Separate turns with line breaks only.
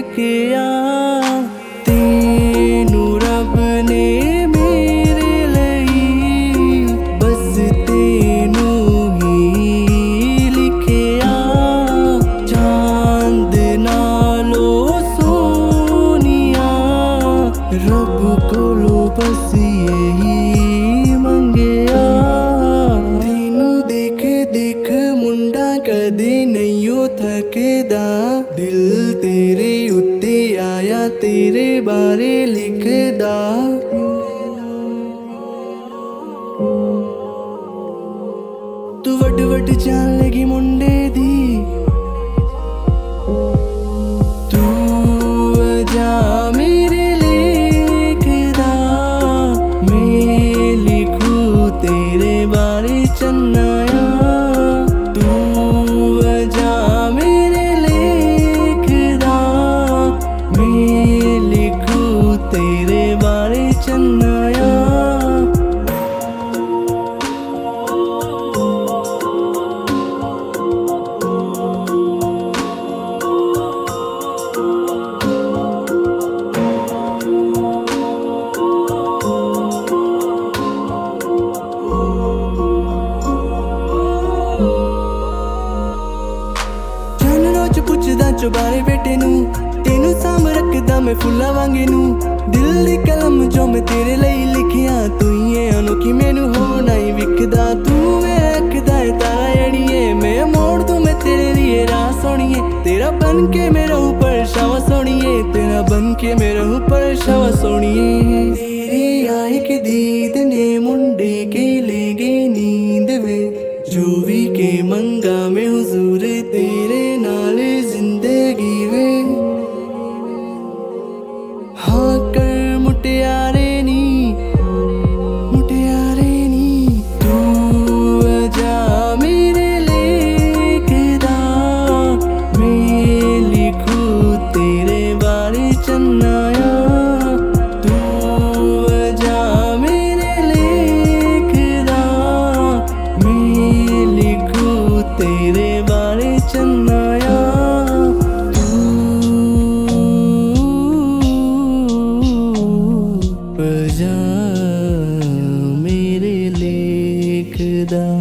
लेके आ तेनू रब ने मेरे लई बस तेनू ही लिखे आ चांद नालो सोनिया रब कोलो बस यही मंगया तेनू देख देख मुंडा कदे नहीं थकदा दिल तेरे उत्ते आया तेरे बारे लिखदा तू वड वड जान लगी मुंडे दी तू वजा मेरे लिखदा मैं लिखू तेरे बारे चन्नाया तू वजा मेरे लिखदा मैं लिखू तेरे बारे चन्नाया पुछदा चुबारे बेटे नू तेनू साम रखदा मैं फुल्ला वांगे नू दिल दी कलम जो मैं तेरे लई लिखिया तू ही है अनोखी मैनू हो नहीं विकदा तू मेरा रखदा है तारा अड़िए मैं मोड़ दूं मैं तेरे लिए राह सोनिए तेरा बन के मैं रहूं परछावां सोनिए तेरा बन के मैं रहूं परछावां सोनिए तेरी आए के दीद ने मुंडे के ले गई नींद वे जो भी के मंगा में हुजूर तेरे नाल जिंदगी वे हाँ कर मुटियारे नी तू वजा मेरे लिखदा मैं लिखू तेरे बारे चन्नाया तू वजा मेरे लिखदा मैं लिखू तेरे बारे चन्नाया वजा मेरे लिखदा।